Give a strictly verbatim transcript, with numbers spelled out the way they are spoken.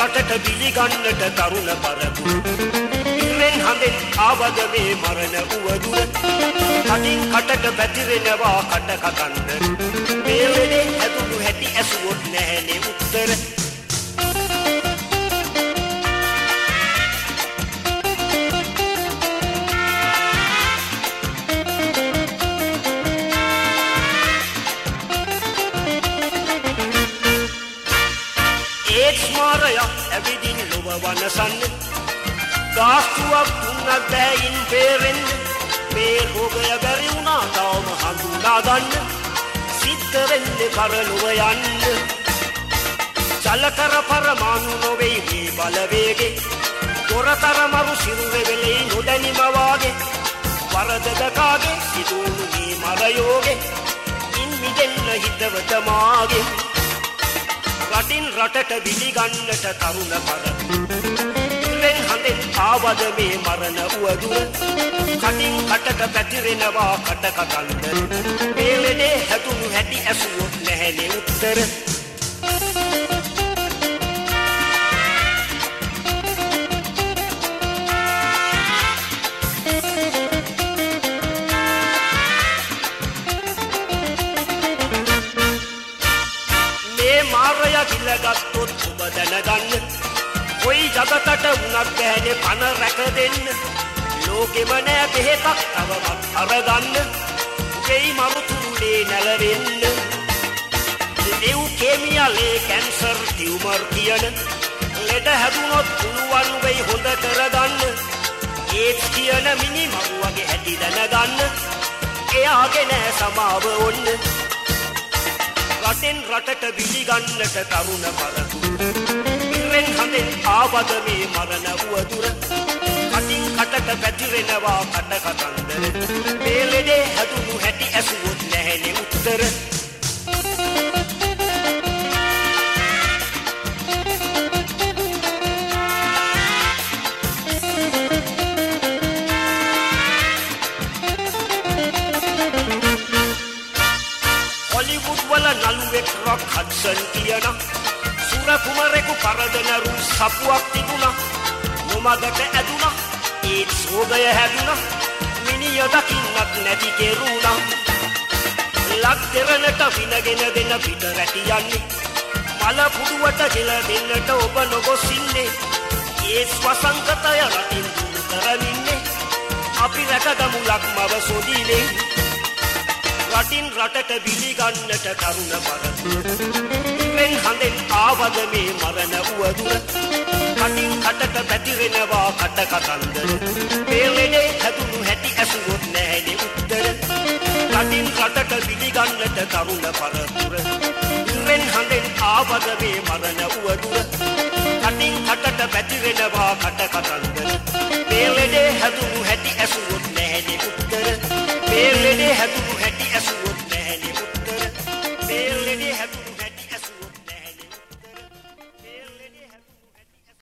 රටට බිලිගන්නට තරුණ පරපුර ඉරෙන් හඳෙන් ආවද මේ මරණ උවදුර කටින් කටට පැතිරෙනවා කට කතන්දර මේ වෙලේ හැදුණු හැටි ඇසුවොත් නැහැනේ උත්තර ඇවිදින් ලොව වනසන්න ගාස්තුවක් දුන්නත් බෑයින් බේරෙන්න මේ රෝගය බැරි වුණා තවම හඳුනා ගන්න සිද්ධ වෙන්නේ පරලොව යන්න චලකර පරමාණු නොවේ මේ බලවේගේ දොරතර මරු සිරුරේ වෙලේ නොදැනිම වාගේ වරදද කාගේ සිදුණු මේ මරයෝගේ ඉන් මිදෙන්න හිතවත මාගේ රටින් රටට බිලිගන්නට තරුණ පරපුර ඉරෙන් හඳෙන් ආවද මේ මරණ උවදුර කටින් කටට පැතිරෙනවා කට කතන්දර මේ වෙලේ හැදුණු හැටි ඇසුවොත් නැහැනේ උත්තර ගිලගත්තොත් ඔබ දැනගන්න කොයි ජගතට වුණත් බෑනේ පණ රැක දෙන්න ලෝකෙම නෑ බෙහෙතක් තවමත් අරගන්න උගෙයි මරුතුරුලේ නැලවෙන්න ලේකේමියාලේ කැන්සර් ටියුමර් කියන ලෙඩ හැදුනොත් පුළුවන් වෙයි හොඳ කරගන්න ඒඩ්ස් කියන මිනි මරුවගේ හැටි දැනගන්න එයාගේ නෑ සමාව ඔන්න රටෙන් රටට බිලිගන්නට තරුණ පරපුර ඉරෙන් හඳෙන් ආවද මේ මරණ උවදුර කටින් කටට පැතිරෙනවා කට කතන්දර මේ ලෙඩේ හැදුණු හැටි ඇසුවොත් නැහැනේ උත්තර රොක් හඩ්සන් කියන සුර කුමරෙකු පරදනරු සපුවක් තිබුණා නොමගට ඇදුණා ඒ සෝගය හැදුණා මිනිය දකින්නත් නැති කෙරුණා ලක් දෙරණට විනගෙන දෙන පිට රැටි යන්නේ මල පුඩුවට ජෙල දෙන්නට ඔබ නොගොසින්නේ ඒ ස්වසංගතය රටින් දුරු කරමින්නේ අපි රැකගමු ලක්මව සොදිනේ රටින් රටට බිලිගන්නට තරුණ පරපුර ඉරෙන් හඳෙන් ආවද මේ මරණ උවදුර කටින් කටට පැතිරෙනවා කට කතන්දර මේ ලෙඩේ හැදුණු හැටි ඇසුවොත් නැහැනේ උත්තර රටින් රටට බිලිගන්නට තරුණ පරපුර ඉරෙන් හඳෙන් ආවද මේ මරණ උවදුර කටින් කටට පැතිරෙනවා කට කතන්දර